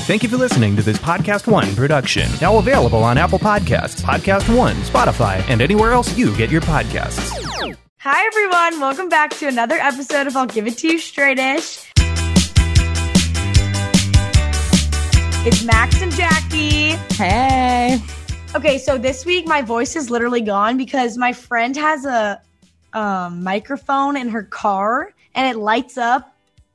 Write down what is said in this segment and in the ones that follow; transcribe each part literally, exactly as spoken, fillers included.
Thank you for listening to this Podcast One production. Now available on Apple Podcasts, Podcast One, Spotify, and anywhere else you get your podcasts. Hi, everyone. Welcome back to another episode of I'll Give It To You Straightish. It's Max and Jackie. Hey. Okay, so this week my voice is literally gone because my friend has a um, microphone in her car and it lights up.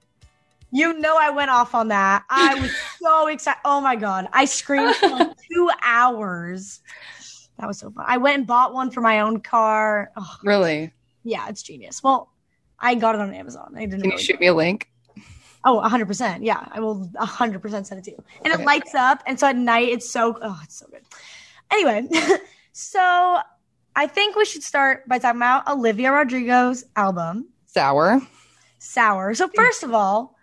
You know I went off on that. I was so excited. Oh, my God. I screamed for like two hours. That was so fun. I went and bought one for my own car. Oh, really? Yeah, it's genius. Well, I got it on Amazon. I didn't Can really you shoot me a link? Oh, one hundred percent. Yeah, I will one hundred percent send it to you. And Okay. It lights up. And so at night, it's so, oh, it's so good. Anyway, so I think we should start by talking about Olivia Rodrigo's album, Sour. Sour. So first of all,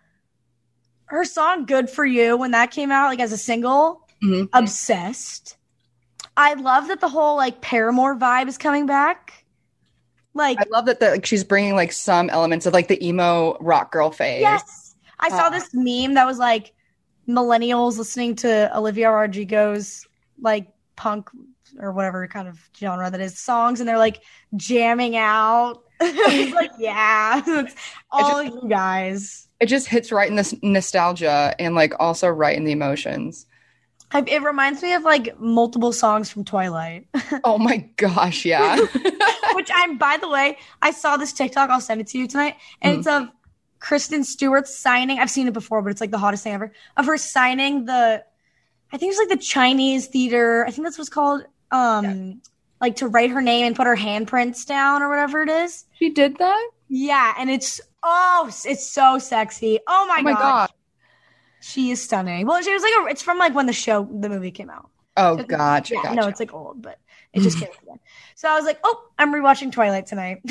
her song Good For You, when that came out, like as a single, Mm-hmm. obsessed. I love that the whole like Paramore vibe is coming back. Like, I love that the, like, she's bringing like some elements of like the emo rock girl phase. yes. I saw Uh, this meme that was like millennials listening to Olivia Rodrigo's like punk or whatever kind of genre that is songs, and they're like jamming out. It's like, yeah, it's all just- you guys. It just hits right in this nostalgia and like also right in the emotions. I, it reminds me of like multiple songs from Twilight. Oh my gosh, yeah. Which I'm, by the way, I saw this TikTok. I'll send it to you tonight. And Mm. it's of Kristen Stewart signing. I've seen it before, but it's like the hottest thing ever. Of her signing the, I think it's like the Chinese theater. I think that's what's called, um, Yeah. like to write her name and put her handprints down or whatever it is. She did that? Yeah. And it's, oh, it's so sexy. Oh my, Oh my God. god. She is stunning. Well, she was like, a, it's from like when the show, the movie came out. Oh So it's- gotcha, yeah, gotcha. no, it's like old, but it just came out again. So I was like, oh, I'm rewatching Twilight tonight.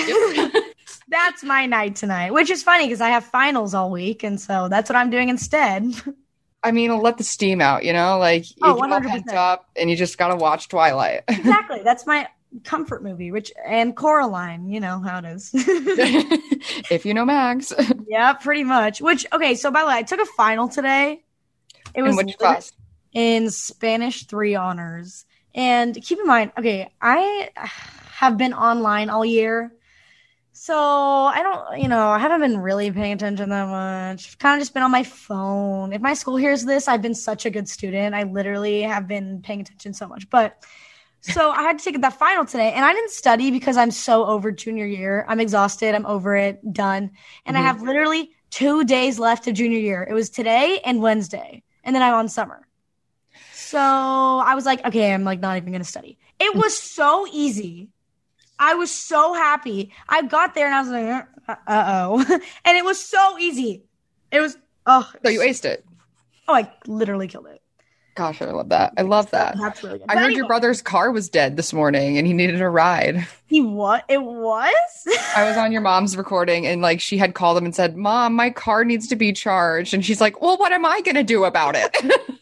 That's my night tonight, which is funny because I have finals all week, and so that's what I'm doing instead. I mean, let the steam out, you know? Like you Oh, get all one hundred pent percent. up and you just gotta watch Twilight. Exactly. That's my comfort movie, which and Coraline, you know how it is. If you know Max. Yeah, pretty much. Which, okay, so by the way, I took a final today. It was In which class? in Spanish three honors. And keep in mind, okay, I have been online all year. So I don't, you know, I haven't been really paying attention that much. I've kind of just been on my phone. If my school hears this, I've been such a good student. I literally have been paying attention so much. But so I had to take that final today, and I didn't study because I'm so over junior year. I'm exhausted. I'm over it. Done. And I Mhm. have literally two days left of junior year. It was today and Wednesday, and then I'm on summer. So I was like, okay, I'm like not even going to study. It was so easy. I was so happy. I got there and I was like, uh oh. And it was so easy. It was, oh. So you aced it. Oh, I literally killed it. Gosh, I love that. I love that. That's really good. I But heard anyway, your brother's car was dead this morning and he needed a ride. He what? It was? I was on your mom's recording and like she had called him and said, Mom, my car needs to be charged. And she's like, well, what am I going to do about it?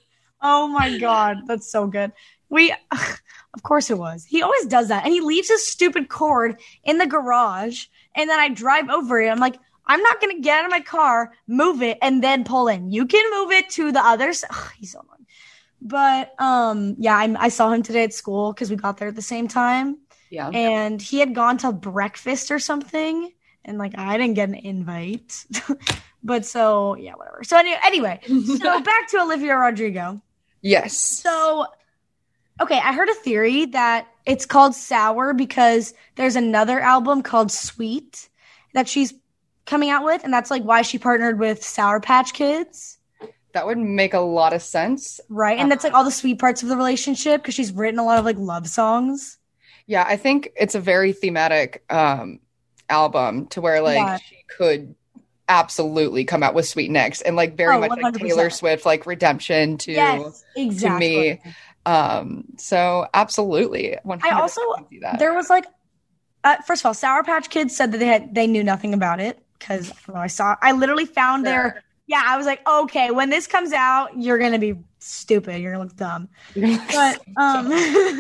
Oh my God. That's so good. We, of course it was. He always does that. And he leaves his stupid cord in the garage. And then I drive over it. I'm like, I'm not going to get out of my car, move it, and then pull in. You can move it to the other side. He's so annoying. But um, yeah, I, I saw him today at school because we got there at the same time. Yeah. And he had gone to breakfast or something. And like, I didn't get an invite. But so, yeah, whatever. So anyway, anyway, so back to Olivia Rodrigo. Yes. So, okay, I heard a theory that it's called Sour because there's another album called Sweet that she's coming out with. And that's like why she partnered with Sour Patch Kids. That would make a lot of sense. Right. And that's like all the sweet parts of the relationship because she's written a lot of like love songs. Yeah, I think it's a very thematic um, album to where like Yeah. she could absolutely come out with Sweet Next and like very Oh, much one like hundred percent. Taylor Swift, like redemption to Yes, to exactly. me. Um, so absolutely. one hundred percent I also, can see that. there was like, uh, first of all, Sour Patch Kids said that they had, they knew nothing about it because I don't know, I saw, I literally found Sure. their, yeah, I was like, okay, when this comes out, you're going to be stupid. You're going to look dumb. But, um,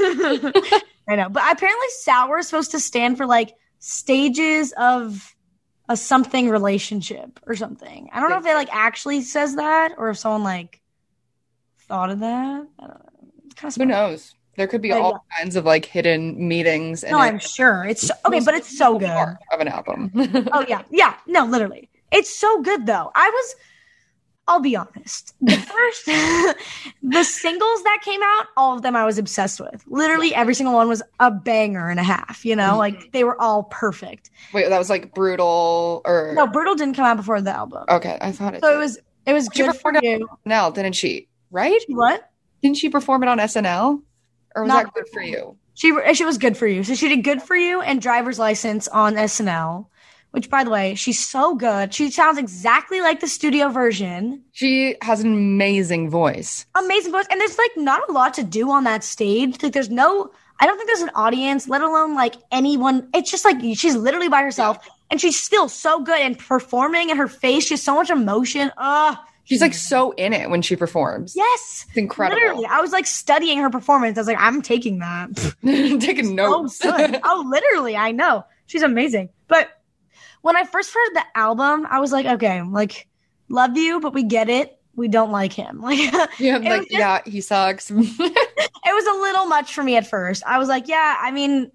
I know. But apparently sour is supposed to stand for like stages of a something relationship or something. I don't know if it like actually says that or if someone like thought of that. I don't know. It's kind of Who knows? There could be But, all yeah. kinds of like hidden meetings. No, I'm sure. It's so, okay, but it's so good. Of an album. Oh yeah, yeah. No, literally, it's so good though. I was. I'll be honest. The first, the singles that came out, all of them I was obsessed with. Literally every single one was a banger and a half, you know? Like, they were all perfect. Wait, that was like Brutal or... No, Brutal didn't come out before the album. Okay, I thought it So did. it was it was She good for performed you. on S N L, didn't she? Right? What? Didn't she perform it on S N L? Or was Not that Good For You? She, she was good for you. So she did Good For You and Driver's License on S N L. Which, by the way, she's so good. She sounds exactly like the studio version. She has an amazing voice. Amazing voice. And there's, like, not a lot to do on that stage. Like, there's no... I don't think there's an audience, let alone, like, anyone. It's just, like, she's literally by herself. Yeah. And she's still so good and performing, and her face, she has so much emotion. Ugh. She's, like, so in it when she performs. Yes. It's incredible. Literally. I was, like, studying her performance. I was like, I'm taking that. Taking notes. So good. Oh, literally. I know. She's amazing. But... when I first heard the album, I was like, okay, like, love you, but we get it. We don't like him. Like, yeah, like, just, yeah, he sucks. It was a little much for me at first. I was like, yeah, I mean,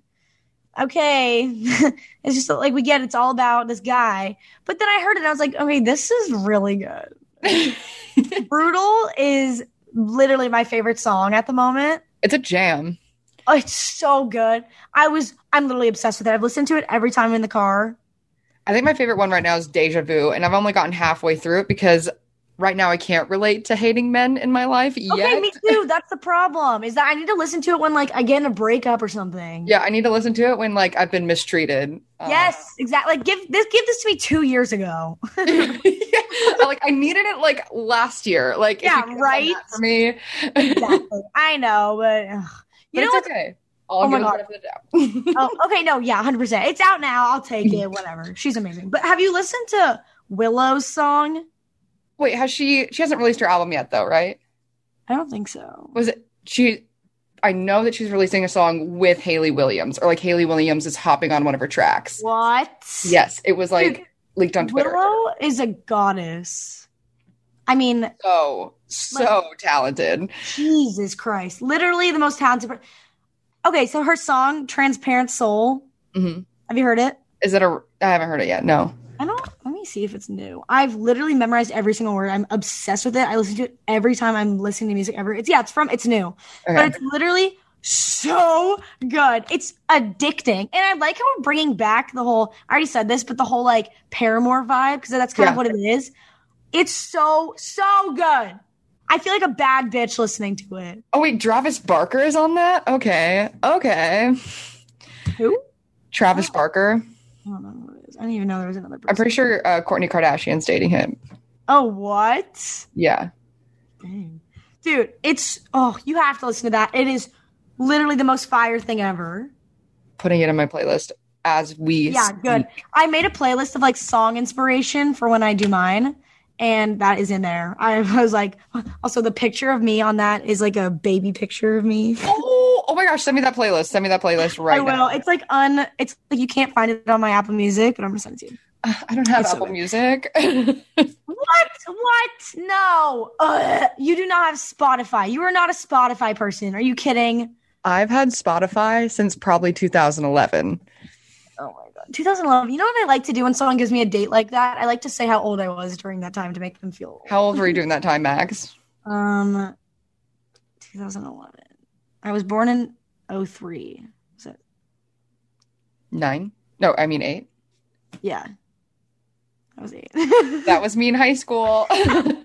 okay. It's just like, we get it. It's all about this guy. But then I heard it and I was like, okay, this is really good. Brutal is literally my favorite song at the moment. It's a jam. Oh, it's so good. I was, I'm literally obsessed with it. I've listened to it every time I'm in the car. I think my favorite one right now is Deja Vu, and I've only gotten halfway through it because right now I can't relate to hating men in my life yet. Okay, me too. That's the problem, is that I need to listen to it when, like, I get in a breakup or something. Yeah, I need to listen to it when, like, I've been mistreated. Yes, uh, exactly. Like, give this give this to me two years ago. yeah, like, I needed it, like, last year. Like, yeah, if you right? for me. Exactly. I know, but... Ugh. You but know it's what? okay. I'll Oh my give God. it the doubt. Oh, okay, no, yeah, one hundred percent. It's out now. I'll take it, whatever. She's amazing. But have you listened to Willow's song? Wait, has she... She hasn't released her album yet, though, right? I don't think so. Was it... She... I know that she's releasing a song with Hayley Williams, or, like, Hayley Williams is hopping on one of her tracks. What? Yes, it was, like, Dude, leaked on Twitter. Willow is a goddess. I mean... So, so like, talented. Jesus Christ. Literally the most talented... Per- Okay, so her song, Transparent Soul, mm-hmm. have you heard it? Is it a... I haven't heard it yet, no. I don't... Let me see if it's new. I've literally memorized every single word. I'm obsessed with it. I listen to it every time I'm listening to music ever. It's, yeah, it's from... It's new. Okay. But it's literally so good. It's addicting. And I like how we're bringing back the whole... I already said this, but the whole, like, Paramore vibe, because that's kind yeah. of what it is. It's so, so good. I feel like a bad bitch listening to it. Oh, wait, Travis Barker is on that? Okay. Okay. Who? Travis oh. Barker. I don't know who it is. I didn't even know there was another person. I'm pretty sure uh, Kourtney Kardashian's dating him. Oh, what? Yeah. Dang. Dude, it's... Oh, you have to listen to that. It is literally the most fire thing ever. Putting it in my playlist as we Yeah, speak. good. I made a playlist of, like, song inspiration for when I do mine. And that is in there. I was like, also the picture of me on that is like a baby picture of me. Oh, oh my gosh, send me that playlist. Send me that playlist right now. I will. Now. It's like un, it's like you can't find it on my Apple Music, but I'm gonna send it to you. Uh, I don't have it's Apple so Music. What? What? No. Ugh. You do not have Spotify. You are not a Spotify person. Are you kidding? I've had Spotify since probably two thousand eleven. Oh my God. twenty eleven. You know what I like to do when someone gives me a date like that? I like to say how old I was during that time to make them feel old. How old were you during that time, Max? Um, twenty eleven. I was born in oh three. Was it? Nine? No, I mean eight. Yeah. I was eight. That was me in high school. Oh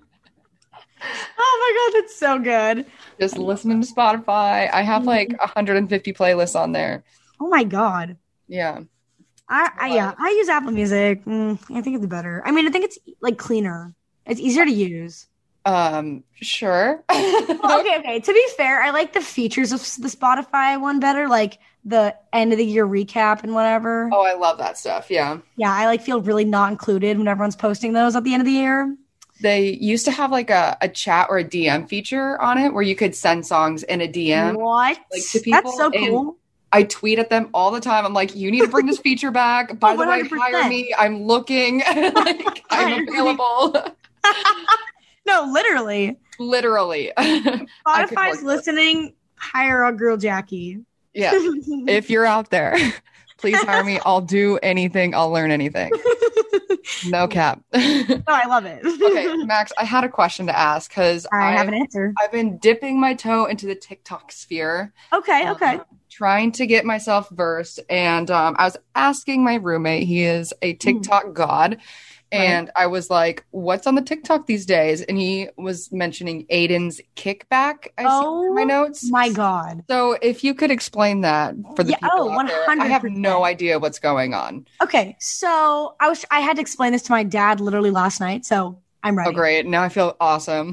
my God, that's so good. Just listening to Spotify. I have like one hundred fifty playlists on there. Oh my God. Yeah. I, I yeah, I use Apple Music. Mm, I think it's better. I mean, I think it's like cleaner. It's easier to use. Um, sure. Well, okay, okay. To be fair, I like the features of the Spotify one better, like the end of the year recap and whatever. Oh, I love that stuff. Yeah. Yeah, I like feel really not included when everyone's posting those at the end of the year. They used to have like a, a chat or a D M feature on it where you could send songs in a D M. What? Like, to people. That's so cool. I tweet at them all the time. I'm like, you need to bring this feature back. By oh, the way, hire me. I'm looking. Like, I'm available. No, literally. Literally. Spotify's listening. Hire a girl Jackie. Yeah. If you're out there, please hire me. I'll do anything. I'll learn anything. No cap. No, I love it. Okay, Max, I had a question to ask because I have an answer. I've been dipping my toe into the TikTok sphere. Okay, okay. Um, trying to get myself versed. And um, I was asking my roommate, he is a TikTok mm. god. And right. I was like, what's on the TikTok these days? And he was mentioning Aiden's kickback. I oh, see in my notes. My God. So if you could explain that for the yeah, people oh, out one hundred percent. there, I have no idea what's going on. Okay, so I was I had to explain this to my dad literally last night, so I'm ready. Oh, great. Now I feel awesome.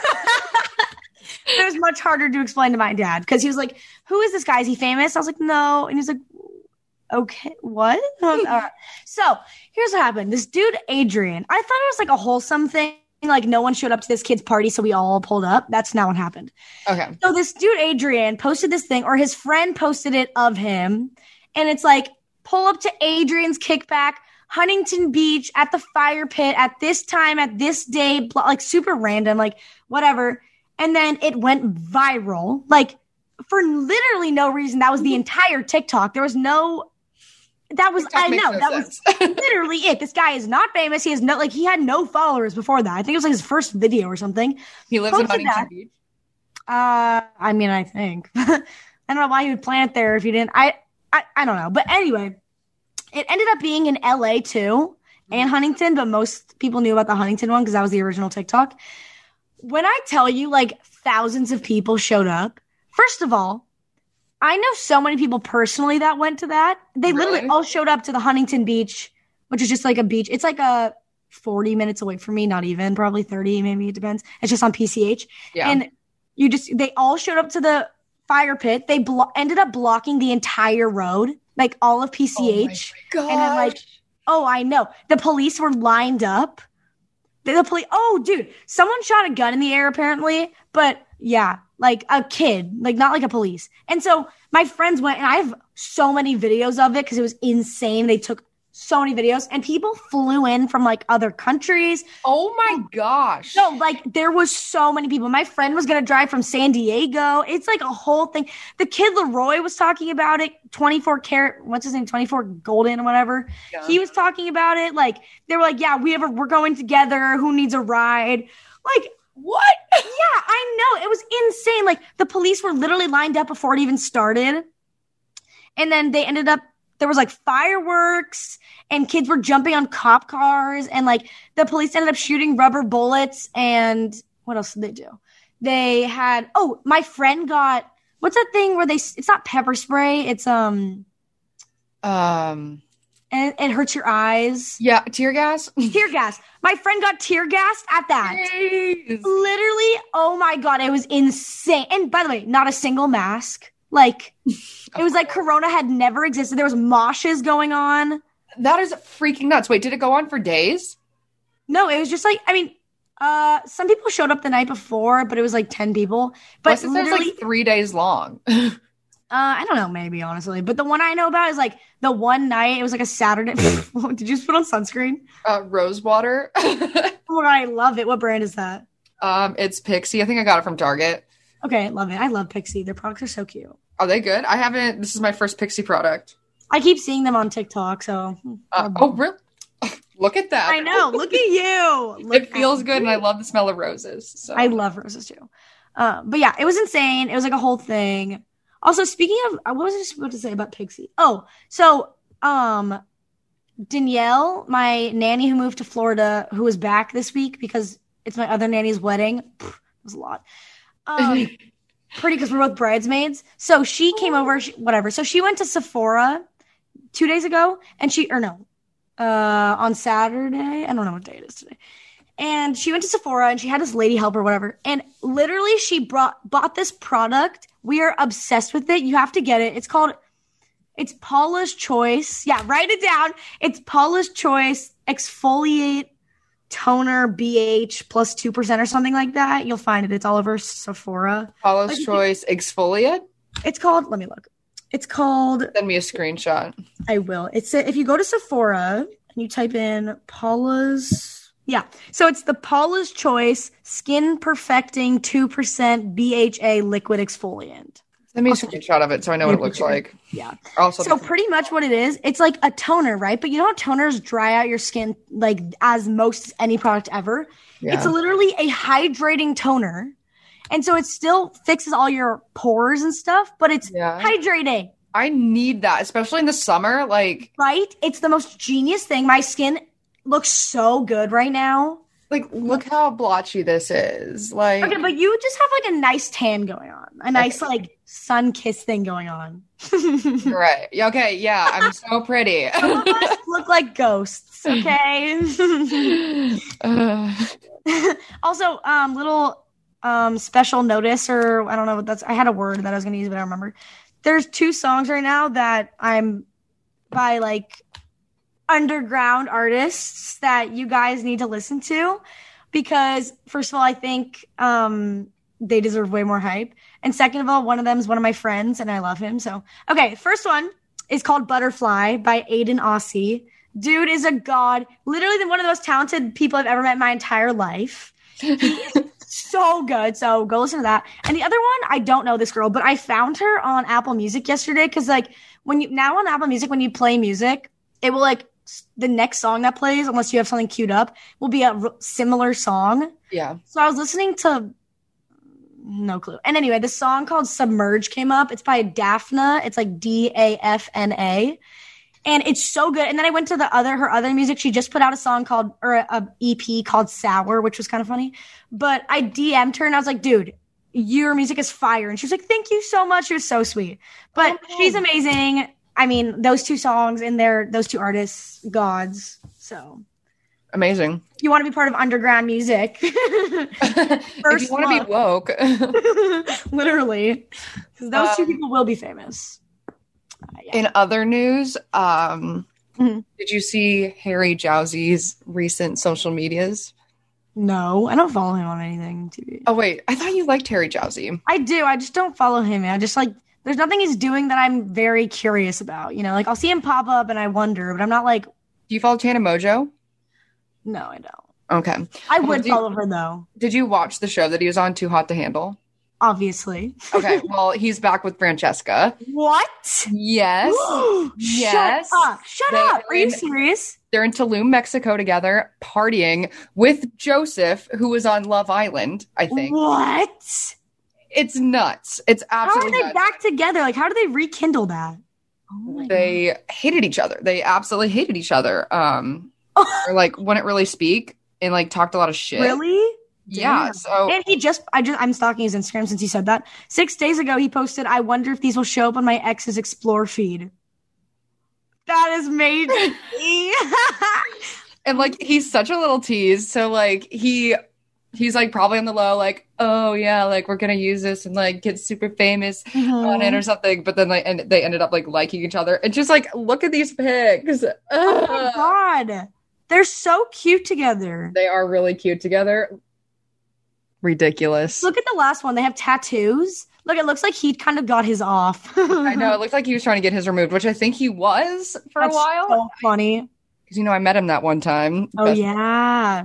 It was much harder to explain to my dad because he was like, who is this guy? Is he famous? I was like, no. And he's like, okay, what? uh, so here's what happened. This dude, Adrian, I thought it was like a wholesome thing. Like no one showed up to this kid's party, so we all pulled up. That's not what happened. Okay. So this dude, Adrian, posted this thing, or his friend posted it of him. And it's like, pull up to Adrian's kickback, Huntington Beach at the fire pit at this time, at this day, blah, like super random, like whatever. And then it went viral, like for literally no reason. That was the entire TikTok. There was no, that was, TikTok I know, no that sense. was literally it. This guy is not famous. He has no, like he had no followers before that. I think it was like his first video or something. He lives Posted in Huntington that. Beach? Uh, I mean, I think. I don't know why he would plant there if he didn't. I, I, I don't know. But anyway, it ended up being in L A too and Huntington, but most people knew about the Huntington one because that was the original TikTok. When I tell you like thousands of people showed up, first of all, I know so many people personally that went to that. They really? literally all showed up to the Huntington Beach, which is just like a beach. It's like a forty minutes away from me, not even, probably thirty, maybe it depends. It's just on P C H. Yeah. And you just, they all showed up to the fire pit. They blo- ended up blocking the entire road, like all of P C H. Oh my gosh. And then like, oh, I know. The police were lined up. The, the police, oh, dude, someone shot a gun in the air apparently, but yeah, like a kid, like not like a police. And so my friends went, and I have so many videos of it because it was insane. They took so many videos, and people flew in from like other countries. Oh my gosh. No, like there was so many people. My friend was going to drive from San Diego. It's like a whole thing. The kid Leroy was talking about it. twenty-four karat, what's his name? twenty-four golden or whatever. Yeah. He was talking about it. Like they were like, yeah, we have a, we're going together. Who needs a ride? Like, what? Yeah, I know. It was insane. Like the police were literally lined up before it even started. And then they ended up, there was like fireworks and kids were jumping on cop cars. And like the police ended up shooting rubber bullets. And what else did they do? They had, oh, my friend got, what's that thing where they, it's not pepper spray. It's, um, um, and it hurts your eyes. Yeah, tear gas. Tear gas. My friend got tear gassed at that. Jeez. Literally, oh my God, it was insane. And by the way, not a single mask. Like, it was like Corona had never existed. There was moshes going on. That is freaking nuts. Wait, did it go on for days? No, it was just like, I mean, uh, some people showed up the night before, but it was like ten people. But well, literally, like three days long. Uh, I don't know, maybe, honestly. But the one I know about is, like, the one night, it was, like, a Saturday. Did you just put on sunscreen? Uh, rose water. Oh, my God, I love it. What brand is that? Um, It's Pixie. I think I got it from Target. Okay, love it. I love Pixie. Their products are so cute. Are they good? I haven't. This is my first Pixie product. I keep seeing them on TikTok, so. Uh, oh, really? Look at that. I know. Look at you. Look it feels good, you. And I love the smell of roses. So. I love roses, too. Uh, but, yeah, it was insane. It was, like, a whole thing. Also, speaking of, what was I supposed to say about Pixie? Oh, so um, Danielle, my nanny who moved to Florida, who was back this week because it's my other nanny's wedding. Pfft, it was a lot. Um, pretty because we're both bridesmaids. So she came over, she, whatever. So she went to Sephora two days ago, and she, or no, uh, on Saturday. I don't know what day it is today. And she went to Sephora, and she had this lady help her, whatever. And literally, she brought bought this product. We are obsessed with it. You have to get it. It's called, it's Paula's Choice. Yeah, write it down. It's Paula's Choice Exfoliate Toner B H plus two percent or something like that. You'll find it. It's all over Sephora. Paula's like, Choice Exfoliate? It's called, let me look. It's called. Send me a screenshot. I will. It's a, if you go to Sephora and you type in Paula's. Yeah. So it's the Paula's Choice skin perfecting two percent B H A liquid exfoliant. Let me screenshot of it so I know what it looks like. Yeah. Also, so pretty much what it is, it's like a toner, right? But you know how toners dry out your skin like as most any product ever? Yeah. It's literally a hydrating toner. And so it still fixes all your pores and stuff, but it's yeah. hydrating. I need that, especially in the summer. Like, right? It's the most genius thing. My skin looks so good right now. Like, look how blotchy this is. Like, okay, but you just have like a nice tan going on, a nice okay. like sun kiss thing going on. Right? Okay. Yeah, I'm so pretty. Some of us look like ghosts. Okay. uh. Also, um, little um special notice, or I don't know what that's. I had a word that I was going to use, but I don't remember. There's two songs right now that I'm by like underground artists that you guys need to listen to because first of all, I think um, they deserve way more hype. And second of all, one of them is one of my friends and I love him. So, okay. First one is called Butterfly by Aiden Aussie. Dude is a god, literally one of the most talented people I've ever met in my entire life. He is so good. So go listen to that. And the other one, I don't know this girl, but I found her on Apple Music yesterday. Cause like when you now on Apple Music, when you play music, it will like the next song that plays, unless you have something queued up, will be a r- similar song. Yeah. So I was listening to no clue. And anyway, the song called Submerge came up. It's by Daphna. It's like D A F N A. And it's so good. And then I went to the other, her other music. She just put out a song called, or a, a E P called Sour, which was kind of funny. But I D M'd her and I was like, dude, your music is fire. And she was like, thank you so much. She was so sweet. But oh, she's amazing. I mean, those two songs and they're, those two artists, gods. So amazing. You want to be part of underground music. If you want to be woke. Literally. Because those um, two people will be famous. Uh, yeah. In other news, um, mm-hmm. did you see Harry Jowsey's recent social medias? No, I don't follow him on anything. T V. Oh, wait. I thought you liked Harry Jowsey. I do. I just don't follow him. I just like, there's nothing he's doing that I'm very curious about. You know, like I'll see him pop up and I wonder, but I'm not like. Do you follow Tana Mojo? No, I don't. Okay. I would well, follow you, her though. Did you watch the show that he was on, Too Hot to Handle? Obviously. Okay. Well, he's back with Francesca. What? Yes. Yes. Shut up. Shut they, up. Are you serious? They're in Tulum, Mexico together, partying with Joseph, who was on Love Island, I think. What? It's nuts. It's absolutely How are they nuts. back together? Like, how do they rekindle that? Oh they God. hated each other. They absolutely hated each other. Um, or like wouldn't really speak and like talked a lot of shit. Really? Yeah. Damn. So and he just, I just, I'm stalking his Instagram since he said that. Six days ago, he posted, "I wonder if these will show up on my ex's Explore feed." That is made me. And like he's such a little tease. So like he he's like probably on the low, like, oh yeah, like we're gonna use this and like get super famous mm-hmm. on it or something. But then like and they ended up like liking each other. And just like look at these pics. Oh my God. They're so cute together. They are really cute together. Ridiculous. Look at the last one. They have tattoos. Look, it looks like he kind of got his off. I know. It looked like he was trying to get his removed, which I think he was for That's a while. So funny. Because, you know, I met him that one time. Oh, Best yeah.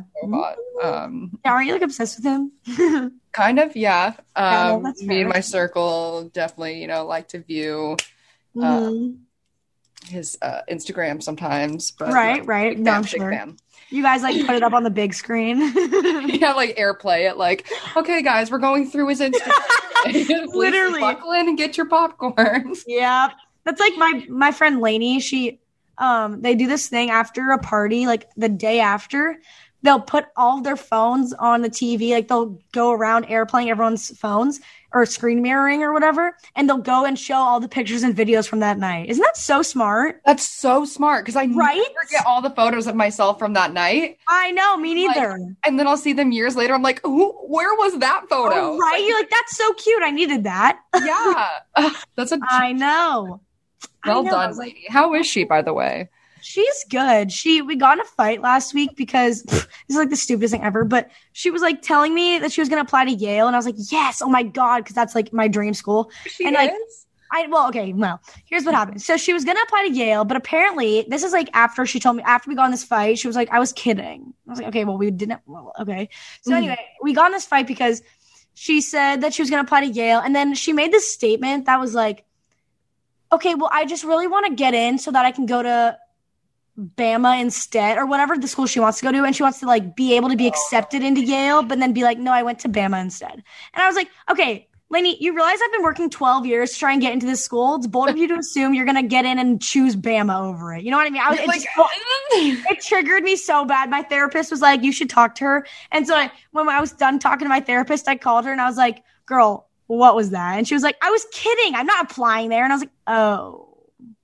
um, yeah. Aren't you like obsessed with him? Kind of, yeah. yeah Um, no, me and my circle definitely, you know, like to view mm-hmm. uh, his uh, Instagram sometimes. But, right, like, right. No, fan, I'm sure. fan. You guys like put it up on the big screen. Yeah, like airplay it. Like, okay, guys, we're going through his Instagram. Literally, buckle in and get your popcorn. Yeah, that's like my my friend Lainey. She, um, they do this thing after a party, like the day after. They'll put all of their phones on the T V. Like they'll go around airplaying everyone's phones or screen mirroring or whatever. And they'll go and show all the pictures and videos from that night. Isn't that so smart? That's so smart. Cause I right? never get all the photos of myself from that night. I know, me neither. Like, and then I'll see them years later. I'm like, who, where was that photo? Oh, right. Like, you're like, that's so cute. I needed that. Yeah. Uh, that's a, I know. Well I know. done, lady. How is she, by the way? She's good. She we got in a fight last week because pff, this is like the stupidest thing ever. But she was like telling me that she was gonna apply to Yale, and I was like, yes, oh my God, because that's like my dream school. She and is? like I well, okay, well, here's what happened. So she was gonna apply to Yale, but apparently this is like after she told me after we got in this fight, she was like, I was kidding. I was like, okay, well, we didn't well, okay. So Mhm. anyway, we got in this fight because she said that she was gonna apply to Yale, and then she made this statement that was like, okay, well, I just really want to get in so that I can go to Bama instead, or whatever the school she wants to go to, and she wants to like be able to be accepted into Yale, but then be like, no, I went to Bama instead. And I was like, okay, Lainey, you realize I've been working twelve years to try and get into this school. It's bold of you to assume you're gonna get in and choose Bama over it. You know what I mean? I was, it, Like, just, it triggered me so bad. My therapist was like, you should talk to her. And so I, when I was done talking to my therapist, I called her and I was like, girl, what was that? And she was like, I was kidding. I'm not applying there. And I was like, oh.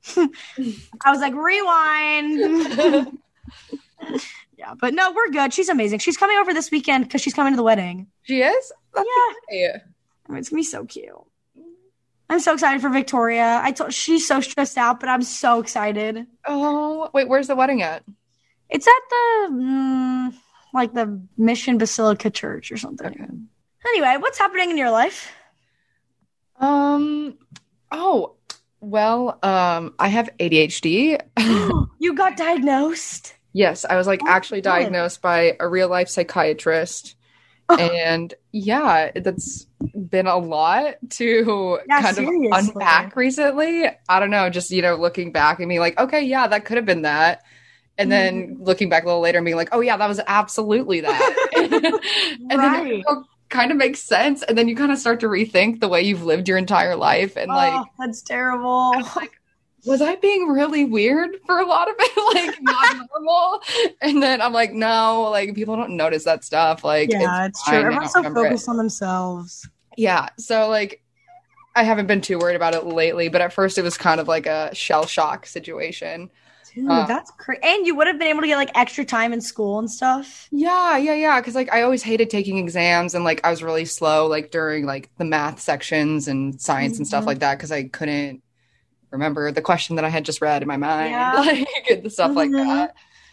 I was like, rewind. Yeah, but no, we're good. She's amazing. She's coming over this weekend because she's coming to the wedding. She is? That's Yeah. great. I mean, it's gonna be so cute. I'm so excited for Victoria. I told she's so stressed out, but I'm so excited. Oh, wait, where's the wedding at? It's at the mm, like the Mission Basilica Church or something. Okay. Anyway, what's happening in your life? Um, oh, well, um, I have A D H D. You got diagnosed. Yes, I was like Oh, actually good. diagnosed by a real life psychiatrist. And yeah, that's been a lot to Yeah, kind seriously. of unpack recently. I don't know, just, you know, looking back and being like, okay, yeah, that could have been that. And then looking back a little later and being like, oh yeah, that was absolutely that. And then Right. it kind of makes sense. And then you kind of start to rethink the way you've lived your entire life. And like, Oh, that's terrible. I was like, was I being really weird for a lot of it? Like not normal? And then I'm like, no, like people don't notice that stuff. Like, Yeah, it's, true. fine, I Everyone's don't so remember it. focused on themselves. Yeah. So like, I haven't been too worried about it lately, but at first it was kind of like a shell shock situation. Dude, Uh, that's crazy. And you would have been able to get like extra time in school and stuff. Yeah, yeah, yeah. Because like I always hated taking exams, and like I was really slow like during like the math sections and science and stuff Mhm. like that because I couldn't remember the question that I had just read in my mind, Yeah. like and stuff like Mhm. that.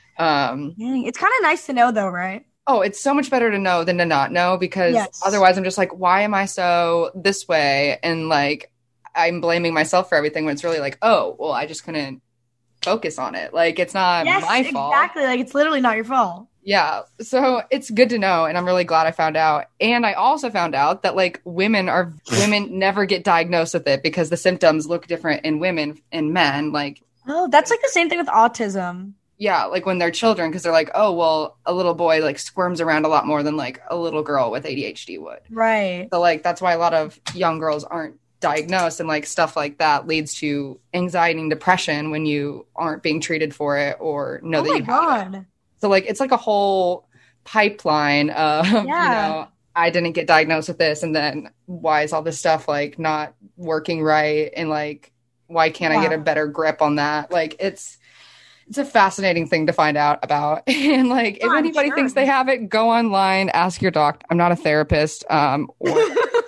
Um, Dang, it's kind of nice to know though, right? oh, it's so much better to know than to not know because Yes. otherwise I'm just like, why am I so this way? And like I'm blaming myself for everything when it's really like, oh, well, I just couldn't focus on it. Like it's not yes, my fault. exactly. Like it's literally not your fault. Yeah. So it's good to know. And I'm really glad I found out. And I also found out that like women are, women never get diagnosed with it because the symptoms look different in women and men. Like, Oh, that's like the same thing with autism. yeah, like when they're children, because they're like, oh, well, a little boy like squirms around a lot more than like a little girl with A D H D would. Right. So like that's why a lot of young girls aren't diagnosed, and like stuff like that leads to anxiety and depression when you aren't being treated for it or know Oh that my you have it. god. So like it's like a whole pipeline of Yeah. you know, I didn't get diagnosed with this, and then why is all this stuff like not working right, and like why can't I get Yeah. a better grip on that? Like it's it's a fascinating thing to find out about. And like if Oh, I'm anybody sure. thinks they have it, go online, ask your doc. I'm not a therapist. Um or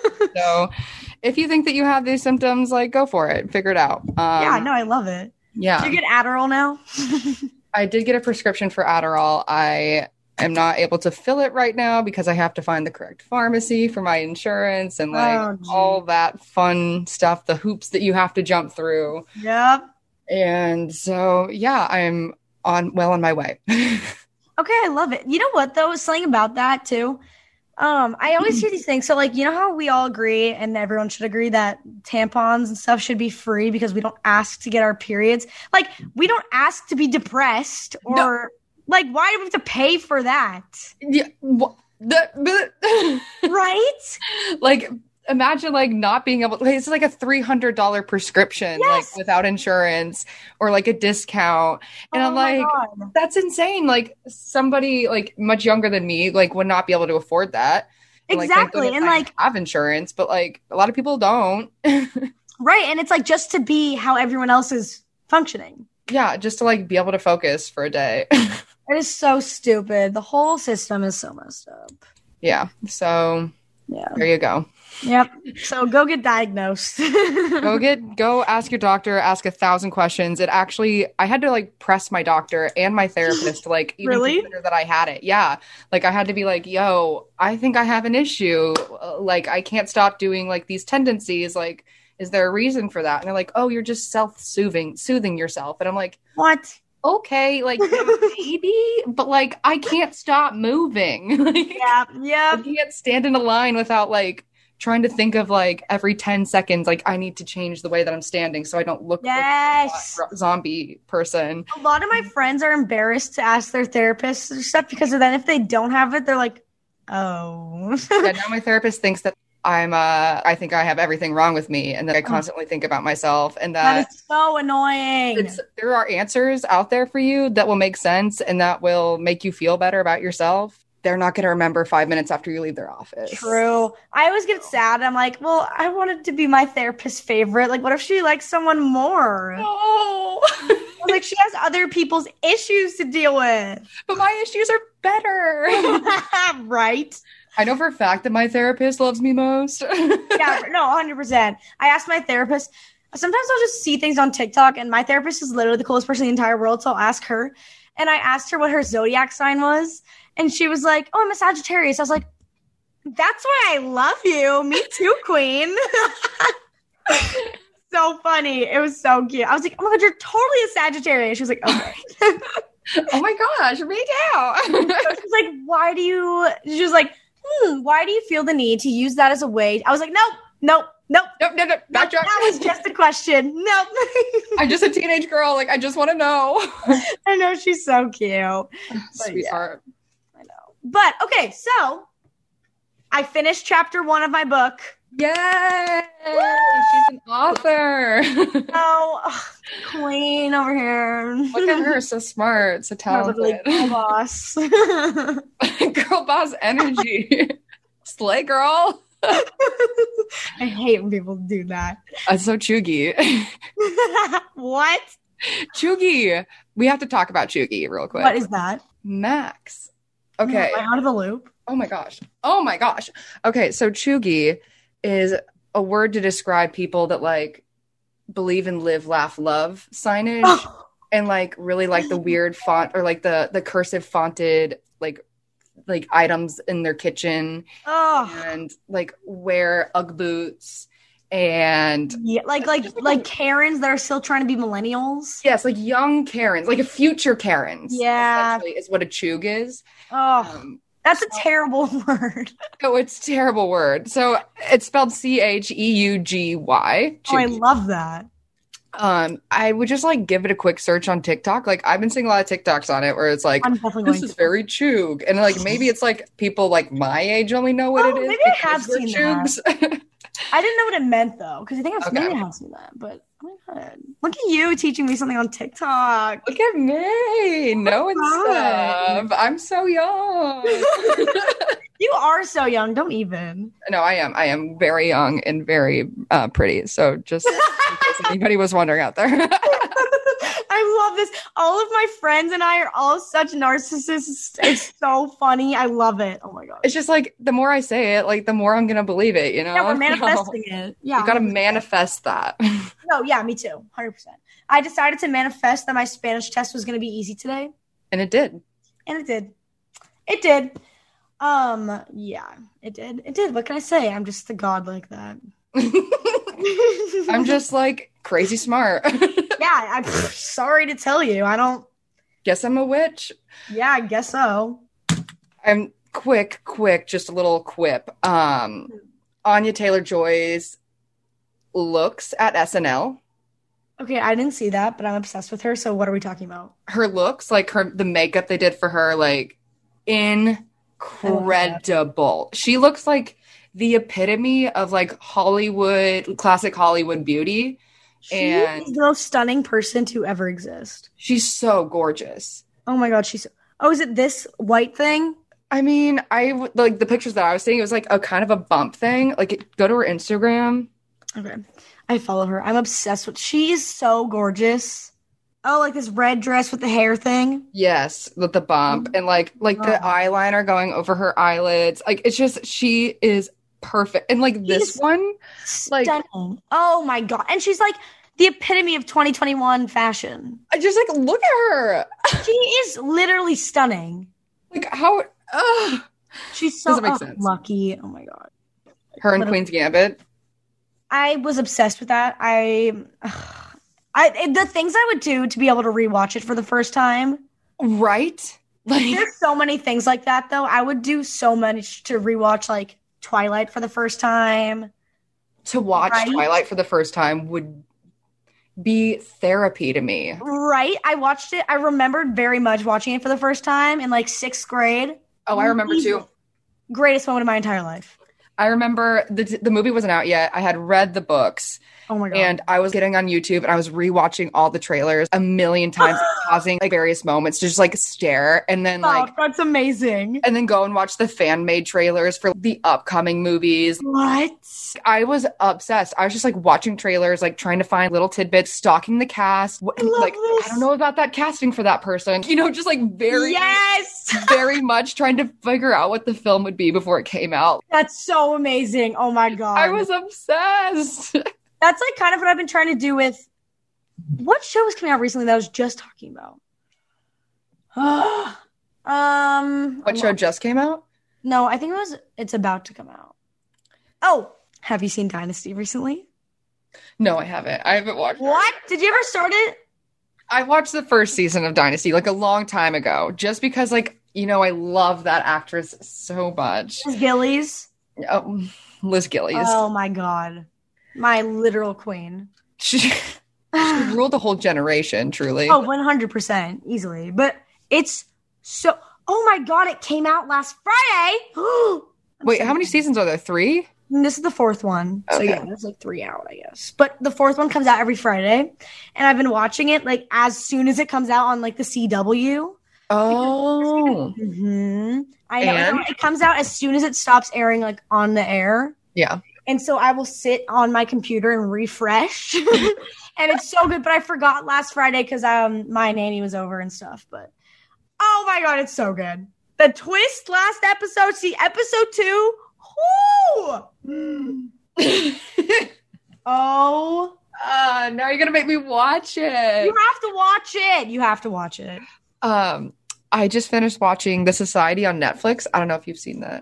so if you think that you have these symptoms, like go for it. Figure it out. Um Yeah, no, I love it. yeah. Do you get Adderall now? I did get a prescription for Adderall. I am not able to fill it right now because I have to find the correct pharmacy for my insurance and like Oh, gee. all that fun stuff, the hoops that you have to jump through. Yep. And so, yeah, I'm on well on my way. Okay, I love it. You know what though? Something about that too. Um, I always hear these things. So like, you know how we all agree and everyone should agree that tampons and stuff should be free because we don't ask to get our periods. Like, we don't ask to be depressed or No. like, why do we have to pay for that? yeah, wha- the, the- Right? like imagine like not being able like, it's like a three hundred dollars prescription Yes. like without insurance or like a discount. And Oh I'm my like, God. that's insane. Like somebody like much younger than me like would not be able to afford that. And, like, thank Exactly. goodness And I like, have insurance, but like a lot of people don't. right. And it's like just to be how everyone else is functioning. Yeah, just to like be able to focus for a day. It is so stupid. The whole system is so messed up. Yeah. So Yeah. there you go. Yep. So go get diagnosed. Go get go ask your doctor, ask a thousand questions. It actually I had to like press my doctor and my therapist to like even Really? consider that I had it. Yeah. Like I had to be like, yo, I think I have an issue. Uh, Like I can't stop doing like these tendencies. Like Is there a reason for that? And they're like, oh, you're just self-soothing, soothing yourself. And I'm like, What? okay, like maybe, but like I can't stop moving. Like, Yeah, yeah. I can't stand in a line without like trying to think of like every ten seconds, like I need to change the way that I'm standing so I don't look Yes. like a zombie person. A lot of my friends are embarrassed to ask their therapists or stuff because then if they don't have it, they're like, oh. Yeah, now my therapist thinks that I'm, uh, I think I have everything wrong with me and that I constantly think about myself and that, That is so annoying. it's, there are answers out there for you that will make sense and that will make you feel better about yourself. They're not going to remember five minutes after you leave their office. True. I always get sad. I'm like, well, I wanted to be my therapist's favorite. Like, what if she likes someone more? No. Like, she has other people's issues to deal with. But my issues are better. Right? I know for a fact that my therapist loves me most. Yeah, no, one hundred percent. I asked my therapist, sometimes I'll just see things on TikTok, and my therapist is literally the coolest person in the entire world, so I'll ask her. And I asked her what her zodiac sign was, and she was like, oh, I'm a Sagittarius. I was like, that's why I love you. Me too, queen. So funny. It was so cute. I was like, oh my God, you're totally a Sagittarius. She was like, okay. Oh my gosh, me too. So she's like, why do you, she was like, hmm, why do you feel the need to use that as a way? I was like, nope, nope, nope. Nope, no, no, Nope, backtrack. that was just a question. Nope. I'm just a teenage girl. Like, I just want to know. I know, she's so cute. But Sweetheart. yeah, I know. But okay, so I finished chapter one of my book. Yay! She's an author. Oh, ugh, queen over here. Look at her, so smart, so Probably talented. girl boss. Girl boss energy. Slay girl. I hate when people do that. That's so Chugi. What? Chugi. We have to talk about Chugi real quick. What is that? Max. Okay. Am I out of the loop? Oh my gosh. Oh my gosh. Okay, so Chugi is a word to describe people that like believe in live, laugh, love signage Oh. and like really like the weird font or like the the cursive fonted like like items in their kitchen Oh. and like wear Ugg boots and Yeah, like like like Karens that are still trying to be millennials. yes, like young Karens, like a future Karens. Yeah. essentially is what a chug is. Oh, Um, that's a terrible word. oh, it's a terrible word. So it's spelled C H E U G Y. Oh, I Chugi. love that. Um, I would just like give it a quick search on TikTok. Like I've been seeing a lot of TikToks on it where it's like I'm definitely this going is to. very chug, and like maybe it's like people like my age only know what Oh, it is. maybe I because have we're seen that. chugs. I didn't know what it meant though, because I think I've Okay. maybe I have seen that. But oh my God, look at you teaching me something on TikTok. Look at me knowing God. stuff. I'm so young. You are so young. Don't even. No, I am. I am very young and very uh, pretty. So just in case anybody was wondering out there. I love this. All of my friends and I are all such narcissists. It's so funny. I love it. Oh my God. It's just like the more I say it, like the more I'm gonna believe it. You know, Yeah, we're manifesting it. Yeah. You gotta manifest that. No, yeah, me too. one hundred percent. I decided to manifest that my Spanish test was going to be easy today. And it did. And it did. It did. Um, yeah, it did. It did. What can I say? I'm just a god like that. I'm just like crazy smart. Yeah, I'm sorry to tell you. I don't. Guess I'm a witch. Yeah, I guess so. I'm quick, quick, just a little quip. Um, Anya Taylor-Joy's looks at S N L. Okay, I didn't see that, but I'm obsessed with her. So what are we talking about? Her looks, like her, the makeup they did for her, like incredible. She looks like the epitome of like Hollywood, classic Hollywood beauty. She And- is the most stunning person to ever exist. She's so gorgeous. Oh my God, she's. Oh, is it this white thing? I mean, I w- like the pictures that I was seeing. It was like a kind of a bump thing. Like, it, go to her Instagram. Okay, I follow her. I'm obsessed with. She is so gorgeous. Oh, like this red dress with the hair thing. Yes, with the bump and like like the Oh. eyeliner going over her eyelids. Like, it's just she is perfect. And like this She's one, like Stunning. Oh my God, and she's like the epitome of twenty twenty-one fashion. I just like look at her. She is literally stunning. Like how uh, She's so Doesn't make oh, sense. lucky. Oh my God. her and What a- Queen's Gambit. I was obsessed with that. I, I the things I would do to be able to rewatch it for the first time. Right? Like, there's so many things like that, though. I would do so much to rewatch, like, Twilight for the first time. To watch right? Twilight for the first time would be therapy to me. Right? I watched it. I remembered very much watching it for the first time in, like, sixth grade. Oh, I remember, too. Greatest moment of my entire life. I remember the the movie wasn't out yet. I had read the books. Oh my God. And I was getting on YouTube and I was rewatching all the trailers a million times, pausing like various moments to just like stare and then like oh, that's amazing. And then go and watch the fan made trailers for the upcoming movies. What? I was obsessed. I was just like watching trailers, like trying to find little tidbits, stalking the cast. I love like this. I don't know about that casting for that person. You know, just like very yes, very much trying to figure out what the film would be before it came out. That's so amazing. Oh my God. I was obsessed. That's like kind of what I've been trying to do with what show was coming out recently that I was just talking about. um, What show just came out? No, I think it was. It's about to come out. Oh, have you seen Dynasty recently? No, I haven't. I haven't watched. What? Did you ever start it? I watched the first season of Dynasty like a long time ago, just because, like, you know, I love that actress so much. Liz Gillies. Oh, Liz Gillies. Oh my God. My literal queen. She, she ruled a whole generation, truly. Oh, one hundred percent. Easily. But it's so... Oh my God, it came out last Friday! Wait, how many seasons are there? Three? And this is the fourth one. So Okay. yeah, there's like three out, I guess. But the fourth one comes out every Friday. And I've been watching it like as soon as it comes out on like the C W. Oh. Mm-hmm. I know. And? It comes out as soon as it stops airing like on the air. Yeah. And so I will sit on my computer and refresh. And it's so good. But I forgot last Friday because um my nanny was over and stuff. But oh my God, it's so good. The twist last episode. See, episode two. Whoo! Oh. Uh, now you're going to make me watch it. You have to watch it. You have to watch it. Um, I just finished watching The Society on Netflix. I don't know if you've seen that.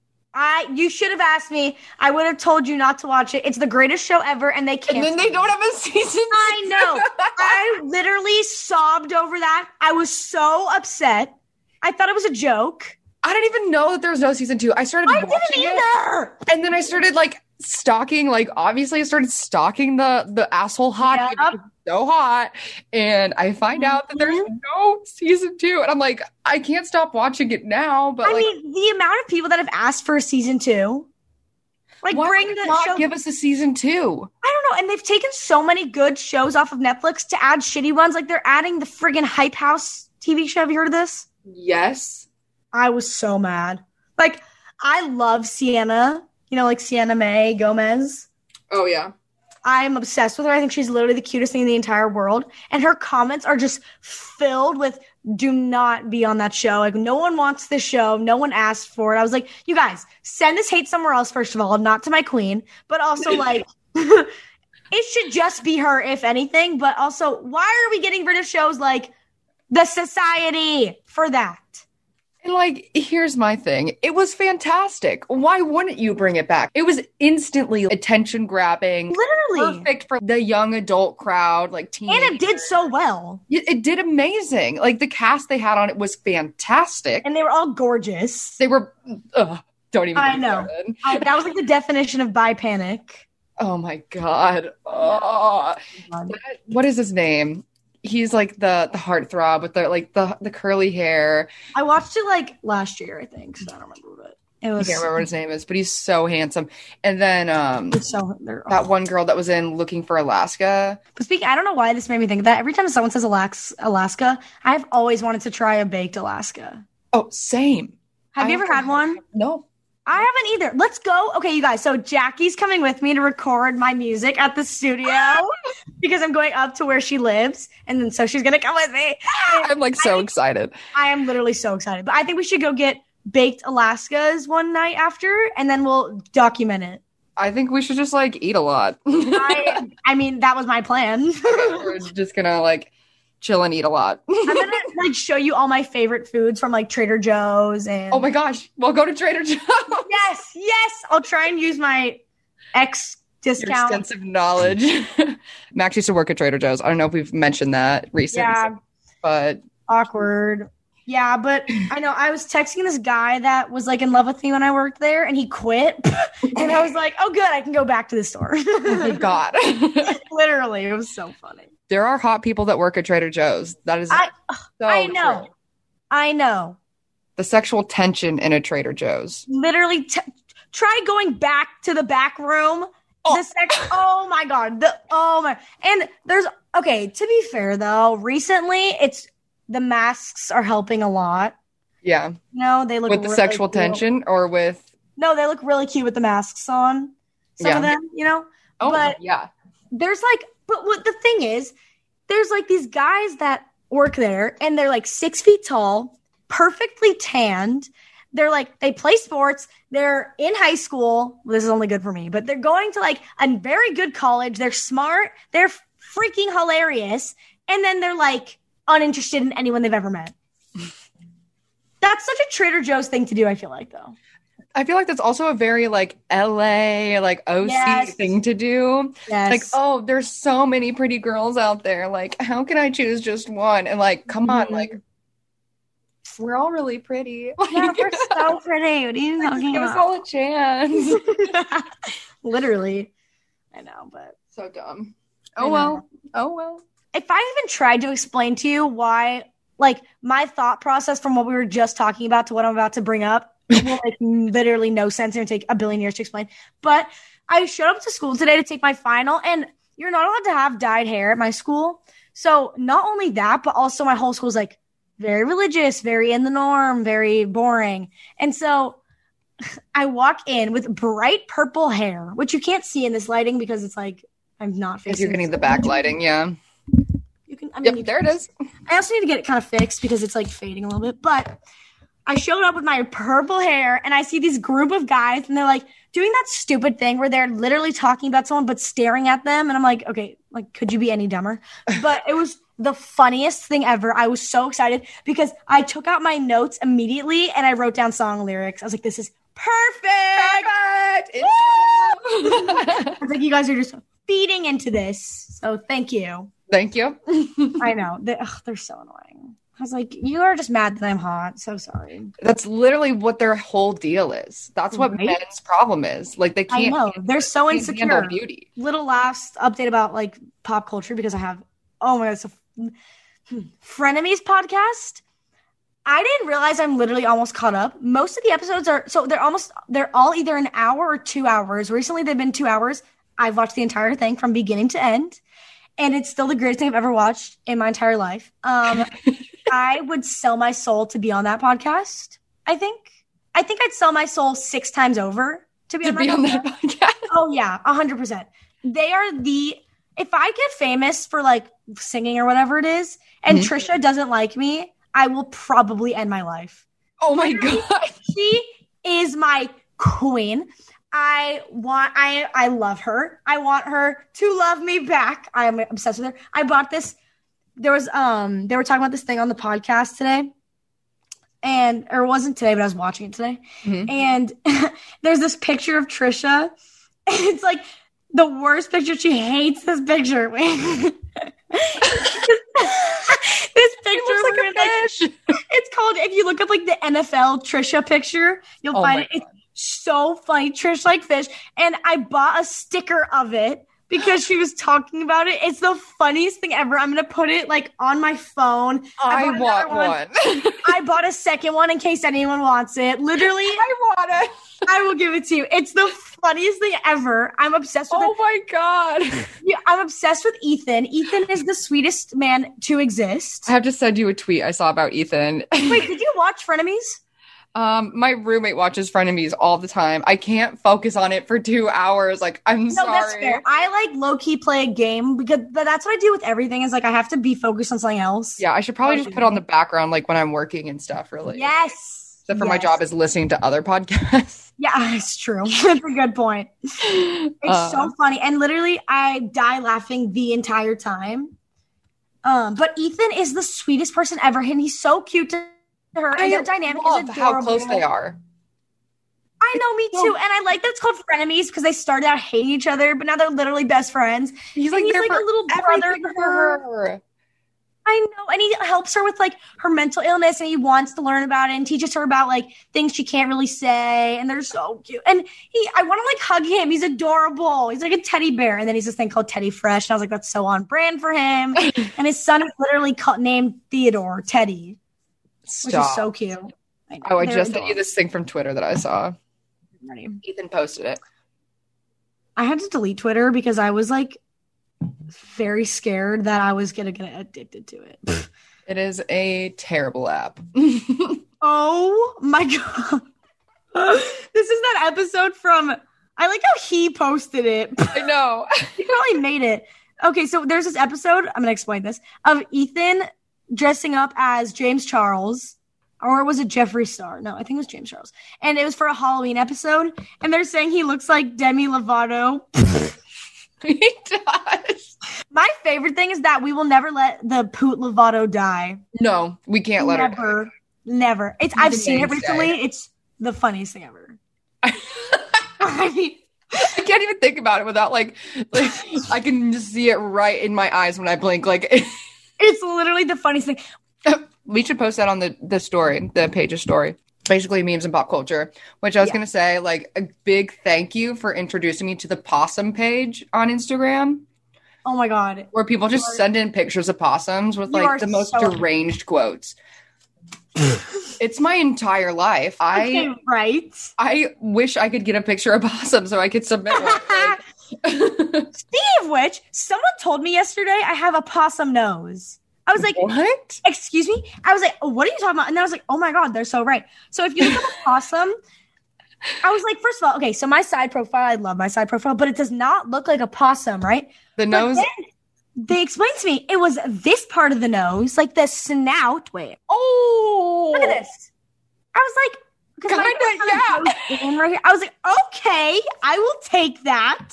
I you should have asked me. I would have told you not to watch it. It's the greatest show ever, and they can't. And then they don't have a season. I know. I literally sobbed over that. I was so upset. I thought it was a joke. I didn't even know that there was no season two. I started I watching didn't it, either. and then I started like stalking. Like obviously, I started stalking the the asshole hot. Yep. So hot, and I find out that there's no season two, and I'm like, I can't stop watching it now. But I like, mean, the amount of people that have asked for a season two, like why bring would the not show. give us a season two? I don't know, and they've taken so many good shows off of Netflix to add shitty ones. Like they're adding the friggin' Hype House T V show. Have you heard of this? Yes. I was so mad. Like I love Sienna. You know, like Sienna Mae Gomez. Oh yeah. I'm obsessed with her. I think she's literally the cutest thing in the entire world. And her comments are just filled with, do not be on that show. Like, no one wants this show. No one asked for it. I was like, you guys, send this hate somewhere else, first of all, not to my queen. But also, like, it should just be her, if anything. But also, why are we getting rid of shows like The Society for that? And like, here's my thing. It was fantastic. Why wouldn't you bring it back? It was instantly attention grabbing. Literally. Perfect for the young adult crowd, like teen. And it did so well. It, it did amazing. Like the cast they had on it was fantastic. And they were all gorgeous. They were, ugh, don't even. I get know. started. I, that was like the definition of bi panic. Oh my God. Oh. What, what is his name? He's like the the heartthrob with the like the the curly hair. I watched it like last year, I think. So I don't remember what it was. I can't remember what his name is, but he's so handsome. And then um It's so they're that one girl that was in Looking for Alaska. But speaking, I don't know why this made me think of that. Every time someone says Alax- Alaska, I've always wanted to try a baked Alaska. Oh, same. Have I you ever had one? No. I haven't either. Let's go. Okay, you guys. So Jackie's coming with me to record my music at the studio because I'm going up to where she lives. And then so she's going to come with me. And I'm like so I, excited. I am literally so excited. But I think we should go get baked Alaskas one night after, and then we'll document it. I think we should just like eat a lot. I, I mean, that was my plan. We're just gonna like chill and eat a lot. I'm gonna like show you all my favorite foods from like Trader Joe's and. Oh my gosh, we'll go to Trader Joe's. Yes, yes. I'll try and use my ex discount. Your extensive knowledge. Max used to work at Trader Joe's. I don't know if we've mentioned that recently, Yeah. but Awkward. Yeah, but I know I was texting this guy that was like in love with me when I worked there, and he quit. And I was like, oh, good, I can go back to the store. oh my God. Literally, it was so funny. There are hot people that work at Trader Joe's. That is I, so I know. true. I know. The sexual tension in a Trader Joe's. Literally, t- try going back to the back room. Oh. The sex. Oh my God. The oh my. And there's okay. To be fair though, recently it's the masks are helping a lot. Yeah. No, they look with the really sexual cute. tension or with. No, they look really cute with the masks on. Some Yeah. of them, you know. Oh, but yeah. there's like, but what the thing is, there's like these guys that work there, and they're like six feet tall, perfectly tanned. They're like, they play sports. They're in high school. Well, this is only good for me, but they're going to like a very good college. They're smart. They're freaking hilarious. And then they're like uninterested in anyone they've ever met. That's such a Trader Joe's thing to do, I feel like, though. I feel like that's also a very like L A, like O C Yes. thing to do. Yes. Like, oh, there's so many pretty girls out there. Like, how can I choose just one? And like, come on, Mhm. like, we're all really pretty. Like, Yeah, we're so pretty. What are you talking give us about? all a chance. Literally. I know, but So dumb. I Oh know. well. Oh well. if I even tried to explain to you why, like, my thought process from what we were just talking about to what I'm about to bring up, it will make literally no sense and take a billion years to explain. But I showed up to school today to take my final, and you're not allowed to have dyed hair at my school. So not only that, but also my whole school's like very religious, very in the norm, very boring. And so I walk in with bright purple hair, which you can't see in this lighting because it's like I'm not facing. Because you're getting the backlighting, yeah. You can. I mean, Yep, you there can- it is. I also need to get it kind of fixed because it's like fading a little bit. But I showed up with my purple hair, and I see this group of guys, and they're like doing that stupid thing where they're literally talking about someone but staring at them. And I'm like, okay, like, could you be any dumber? But it was the funniest thing ever. I was so excited because I took out my notes immediately and I wrote down song lyrics. I was like, this is perfect. Perfect. It's I was like, you guys are just feeding into this. So thank you. Thank you. I know. They, ugh, they're so annoying. I was like, you are just mad that I'm hot. So sorry. That's literally what their whole deal is. That's what Right? men's problem is. Like they I can't. know. They're so can't handle insecure. beauty. Little last update about like pop culture because I have, oh my God, it's a hmm, Frenemies podcast. I didn't realize I'm literally almost caught up. Most of the episodes are, so they're almost, they're all either an hour or two hours. Recently, they've been two hours. I've watched the entire thing from beginning to end. And it's still the greatest thing I've ever watched in my entire life. Um, I would sell my soul to be on that podcast. I think. I think I'd sell my soul six times over to be, To on, be that on podcast. that podcast. Oh yeah, a hundred percent. They are the. If I get famous for like singing or whatever it is, and Mhm. Trisha doesn't like me, I will probably end my life. Oh my god. She is my queen. I want. I I love her. I want her to love me back. I am obsessed with her. I bought this. There was um. They were talking about this thing on the podcast today, and or it wasn't today, but I was watching it today. Mhm. And there's this picture of Trisha. And it's like the worst picture. She hates this picture. this picture It looks where, like a fish. it's called, if you look up like the N F L Trisha picture, you'll Oh find my it. It's so funny. Trish like fish. And I bought a sticker of it because she was talking about it. It's the funniest thing ever. I'm going to put it like on my phone. I bought want another one. I bought a second one in case anyone wants it. Literally, I want it. I will give it to you. It's the funniest thing ever. I'm obsessed with Oh it. my god. Yeah, I'm obsessed with Ethan. Ethan is the sweetest man to exist. I have to send you a tweet I saw about Ethan. Wait, did you watch Frenemies? Um, my roommate watches Frenemies all the time. I can't focus on it for two hours. Like, I'm No, sorry. that's fair. I like low key play a game because but that's what I do with everything. Is like I have to be focused on something else. Yeah, I should probably Okay. just put it on the background, like when I'm working and stuff. Really. Yes. Except for my Yes. job is listening to other podcasts. Yeah, it's true. That's a good point. It's Uh, so funny, and literally, I die laughing the entire time. Um, but Ethan is the sweetest person ever, and he's so cute to her. I And their dynamic love is how adorable. close they are. I know, me too. And I like that it's called frenemies because they started out hating each other, but now they're literally best friends. He's like, and he's there like for a little brother everything for her. I know. And he helps her with like her mental illness and he wants to learn about it and teaches her about like things she can't really say. And they're so cute. And he, I want to like hug him. He's adorable. He's like a teddy bear. And then he's this thing called Teddy Fresh. And I was like, that's so on brand for him. And his son is literally called, named Theodore Teddy, Stop. which is so cute. I know. Oh, I They're just sent adorable. you this thing from Twitter that I saw. Ready. Ethan posted it. I had to delete Twitter because I was like very scared that I was going to get addicted to it. It is a terrible app. Oh my God. This is that episode from, I like how he posted it. I know. He probably made it. Okay, so there's this episode, I'm going to explain this, of Ethan dressing up as James Charles. Or was it Jeffree Star? No, I think it was James Charles. And it was for a Halloween episode. And they're saying he looks like Demi Lovato. He does. My favorite thing is that we will never let the Poot Lovato die. No, we can't let never, her die. Never. It's He's I've a seen it mainstay. recently. It's the funniest thing ever. I mean, I can't even think about it without like, like I can just see it right in my eyes when I blink. Like it's literally the funniest thing. We should post that on the, the story, the page's story. Basically memes and pop culture, which I was Yeah. going to say, like, a big thank you for introducing me to the possum page on Instagram, Oh my God. where people just You are- send in pictures of possums with, You are like, the most so- deranged quotes. It's my entire life. I Okay, right. I wish I could get a picture of possum so I could submit one. Like- Speaking of which, someone told me yesterday I have a possum nose. I was like, what? excuse me? I was like, what are you talking about? And I was like, oh my God, they're so right. So if you look up a possum, I was like, first of all, okay, so my side profile, I love my side profile, but it does not look like a possum, right? The But nose. then they explained to me it was this part of the nose, like the snout. Wait, Oh, look at this. I was like, because my Kinda, nose kind of goes in right here. I was like, okay, I will take that.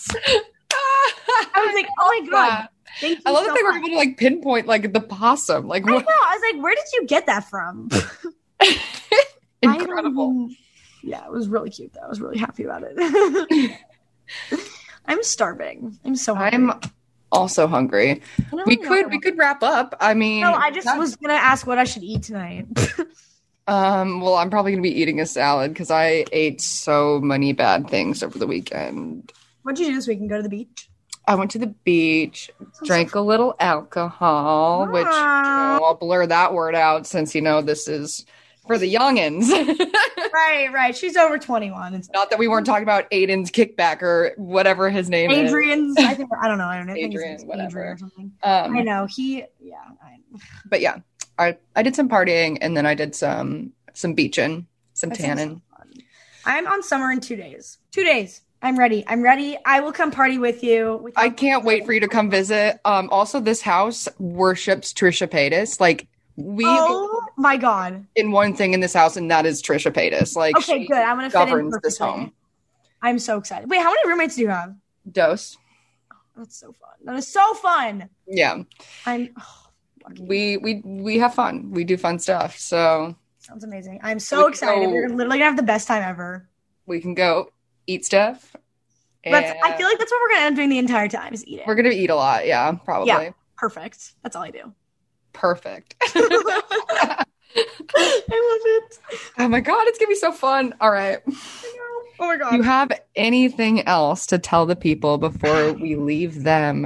I was like, oh my God. Thank you I love so that they were much. able to like pinpoint like the possum. Like I know. what? I was like, where did you get that from? I don't Incredible. even- Yeah, it was really cute though. I was really happy about it. I'm starving. I'm so hungry. I'm also hungry. I don't We know could what we could wrap up. I mean, No, I just that- was gonna ask what I should eat tonight. um. Well, I'm probably gonna be eating a salad because I ate so many bad things over the weekend. What'd you do this week? And go to the beach? I went to the beach, drank a little alcohol, which you Aw. know, I'll blur that word out since you know this is for the youngins. Right, right. She's over twenty-one. It's Not that we weren't talking about Aiden's kickback or whatever his name Adrian's. I think I don't know. I don't know. I think his Adrian, name's whatever. Adrian or something. is. Um, I know he. Yeah. I, but yeah, I I did some partying and then I did some some beaching, some that sounds tanning. so fun. I'm on summer in two days. Two days. I'm ready. I'm ready. I will come party with you. With I can't wait for you to come visit. Um, also, this house worships Trisha Paytas. Like we Oh my God. in one thing in this house, and that is Trisha Paytas. Like Okay, she good. I'm gonna fit in governs this perfectly. home. I'm so excited. Wait, how many roommates do you have? Dose. That's so fun. That is so fun. Yeah, I'm. Oh, lucky. we we we have fun. We do fun stuff. So Sounds amazing. I'm We so can excited. go- We're literally gonna have the best time ever. we can go eat stuff. That's. I and feel like that's what we're gonna end up doing the entire time is eating. we're gonna eat a lot. Yeah, probably. Yeah. Perfect. That's all I do. Perfect. I love it. Oh my god, it's gonna be so fun. All right. Oh my God. Do you have anything else to tell the people before we leave them?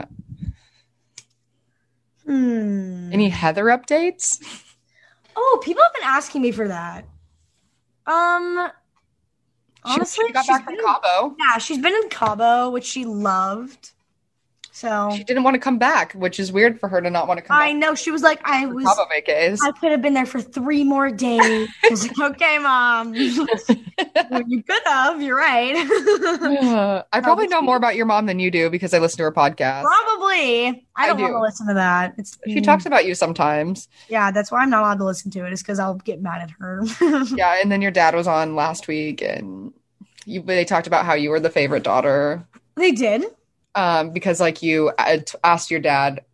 Hmm. Any Heather updates? Oh, people have been asking me for that. Um. She- Honestly, she got she's back from been- Cabo. Yeah, she's been in Cabo, which she loved. So She didn't want to come back, which is weird for her to not want to come I back know she was like, I for was, Cabo vacays. I could have been there for three more days. I was like, okay, mom, well, you could have. You're right. Uh, I probably that's know cute. more about your mom than you do because I listen to her podcast. Probably. I I don't do. want to listen to that. It's She talks about you sometimes. Yeah, that's why I'm not allowed to listen to it. Is because I'll get mad at her. Yeah, and then your dad was on last week, and you they talked about how you were the favorite daughter. They did. Um, because like you uh, t- asked your dad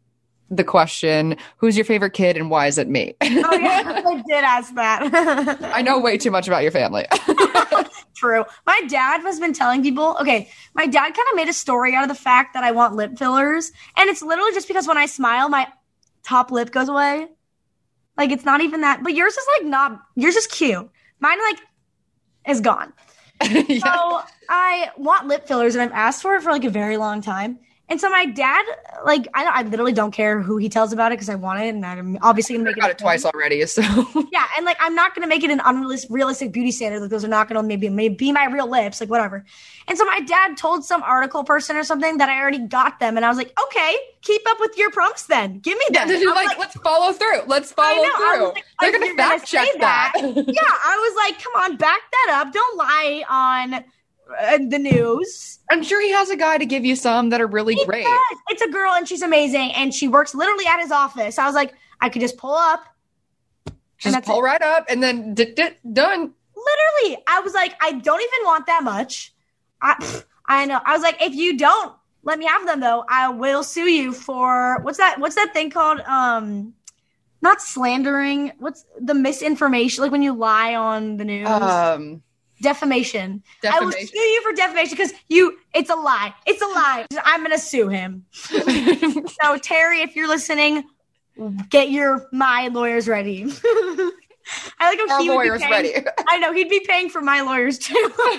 the question, who's your favorite kid and why is it me? Oh, yeah, I did ask that. I know way too much about your family. True. My dad has been telling people, okay, my dad kind of made a story out of the fact that I want lip fillers. And it's literally just because when I smile, my top lip goes away. Like, it's not even that. But yours is, like, not, yours is cute. Mine, like, is gone. Yeah. So I want lip fillers, and I've asked for it for, like, a very long time. And so my dad, like, I, I literally don't care who he tells about it because I want it, and I'm obviously going to make got it. it twice already, so. Yeah, and, like, I'm not going to make it an unrealistic beauty standard. Like, those are not going to maybe, maybe be my real lips, like, whatever. And so my dad told some article person or something that I already got them, and I was like, okay, keep up with your prompts then. Give me them. Yeah, like, like, let's follow through. Let's follow through. Like, They're going to fact check that. that. Yeah, I was like, come on, back that up. Don't lie on uh, the news. I'm sure he has a guy to give you some that are really he great. Does. It's a girl, and she's amazing, and she works literally at his office. I was like, I could just pull up. Just pull it. right up, and then d- d- done. Literally, I was like, I don't even want that much. I, I know. I was like, if you don't let me have them, though, I will sue you for what's that? What's that thing called? Um, not slandering. What's the misinformation? Like when you lie on the news. Um, defamation. defamation. I will sue you for defamation because you. It's a lie. It's a lie. I'm gonna sue him. So Terry, if you're listening, get your my lawyers ready. I like how Our he would lawyers be paying, ready. I know he'd be paying for my lawyers too.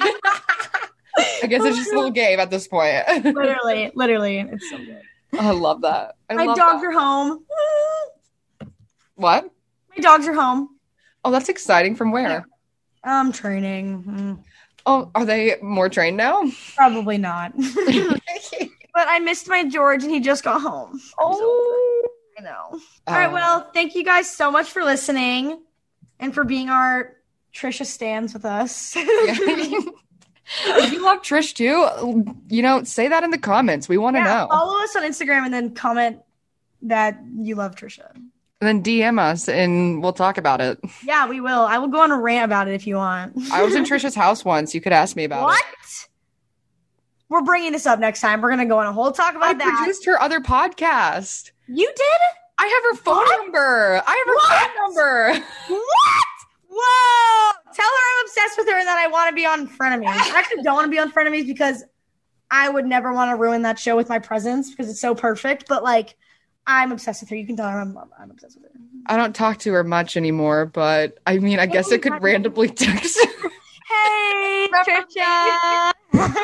I guess it's just a little game at this point. literally, literally, it's so good. I love that. I my love dogs that. are home. What? My dogs are home. Oh, that's exciting. From where? I'm training. Mm, Oh, are they more trained now? probably not. But I missed my George, and he just got home. Oh, I know. All right. Well, thank you guys so much for listening and for being our Trisha stands with us. Yeah. If you love Trish too, you know, say that in the comments. We want to Yeah, know. follow us on Instagram and then comment that you love Trisha. And then D M us and we'll talk about it. Yeah, we will. I will go on a rant about it if you want. I was in Trisha's house once. You could ask me about what? it. What? We're bringing this up next time. We're going to go on a whole talk about I that. produced her other podcast. You did? I have her phone What? number. I have her What? phone number. What? Whoa! Tell her I'm obsessed with her and that I want to be on Frenemies. I actually don't want to be on Frenemies because I would never want to ruin that show with my presence because it's so perfect. But like, I'm obsessed with her. You can tell her I'm, I'm obsessed with her. I don't talk to her much anymore, but I mean, I guess I could randomly text her. Hey, Trisha.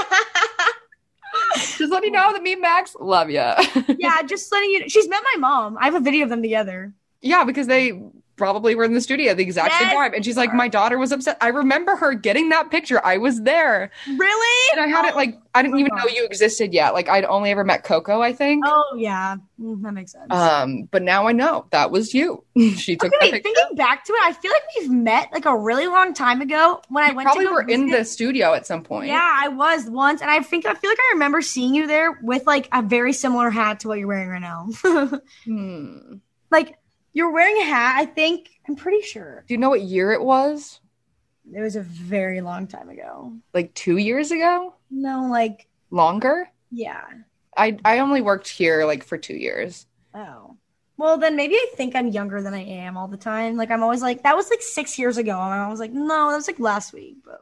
Just let you know that me and Max love you. Yeah, just letting you. She's met my mom. I have a video of them together. Yeah, because they probably were in the studio at the exact Yes. same time. And she's like, my daughter was upset. I remember her getting that picture. I was there. Really? And I hadn't, like, I didn't even know you existed yet. Like, I'd only ever met Coco, I think. Oh, yeah. Mm, that makes sense. Um, but now I know that was you. She took okay, that wait, picture. thinking back to it, I feel like we've met like a really long time ago when I You went probably to go were in visit- the studio at some point. Yeah, I was once, and I think I feel like I remember seeing you there with like a very similar hat to what you're wearing right now. Hmm. Like you're wearing a hat, I think. I'm pretty sure Do you know what year it was? it was a very long time ago. Like two years ago? No, like Longer? yeah. I I only worked here like for two years. Oh. Well, then maybe I think I'm younger than I am all the time. Like I'm always like that was like six years ago, and I was like, no, that was like last week. But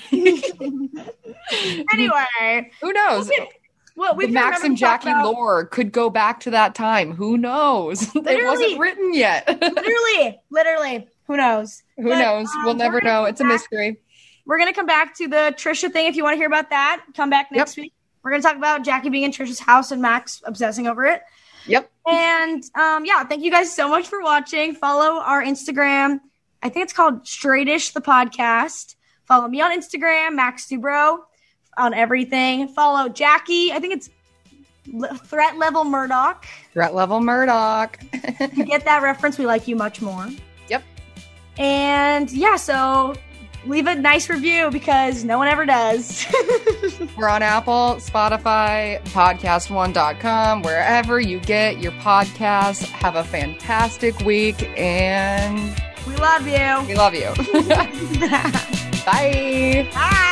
anyway, Who knows? well, we The Max and Jackie lore could go back to that time. Who knows? It Literally. wasn't written yet. literally, literally. Who knows? Who But, knows? um, We'll we're never gonna know. come It's a back- mystery. We're gonna come back to the Trisha thing. If you want to hear about that, come back next week. We're gonna talk about Jackie being in Trisha's house and Max obsessing over it. Yep. And um, yeah, thank you guys so much for watching. Follow our Instagram. I think it's called Straightish the podcast. Follow me on Instagram, Max Dubrow, on everything. Follow Jackie. I think it's Le- Threat Level Murdoch. Threat level Murdoch. If you get that reference, we like you much more. Yep. And yeah, so leave a nice review because no one ever does. We're on Apple, Spotify, podcast one dot com, wherever you get your podcasts. Have a fantastic week, and We love you. we love you. Bye. Bye.